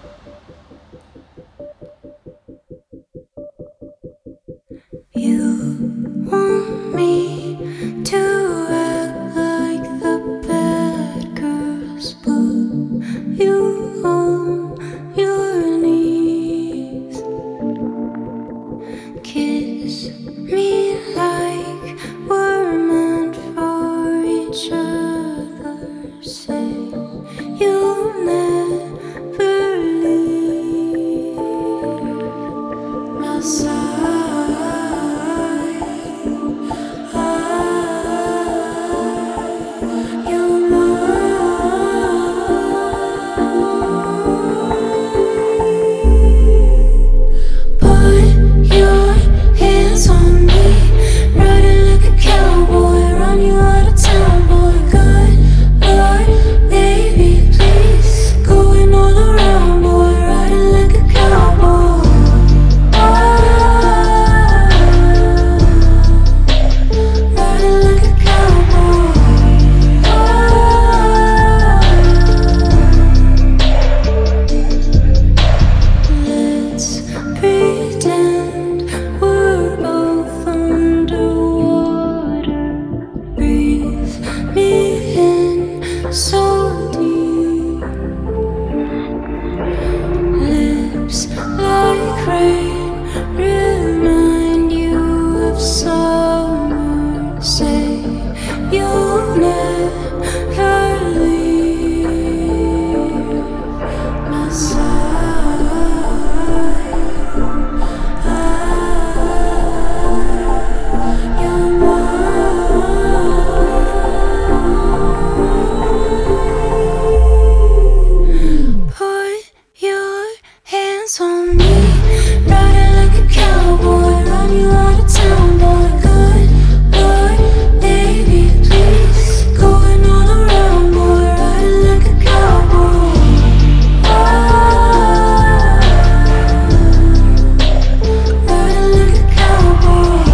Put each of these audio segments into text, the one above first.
You want me to act like the bad girls, but you on your knees. Kiss me like we're meant for each other. Say you'll never leave my side. So deep, lips like rain remind you of summer. Say you'll never leave my side. You're mine. On me, riding like a cowboy, run you out of town, boy. Good Lord, baby, please, going all around, boy, riding like a cowboy. Riding like a cowboy.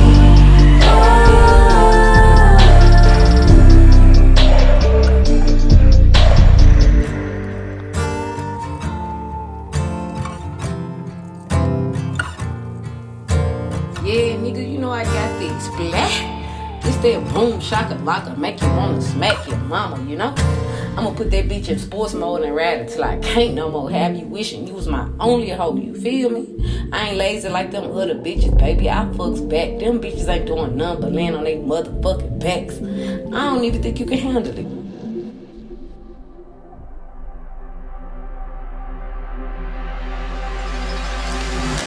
Yeah, nigga, you know I got this splat. This that boom shaka laka, make you wanna smack your mama, you know? I'ma put that bitch in sports mode and ride it till I can't no more. Have you wishing you was my only hoe, you feel me? I ain't lazy like them other bitches, baby. I fucks back. Them bitches ain't doing nothing but laying on they motherfucking backs. I don't even think you can handle it.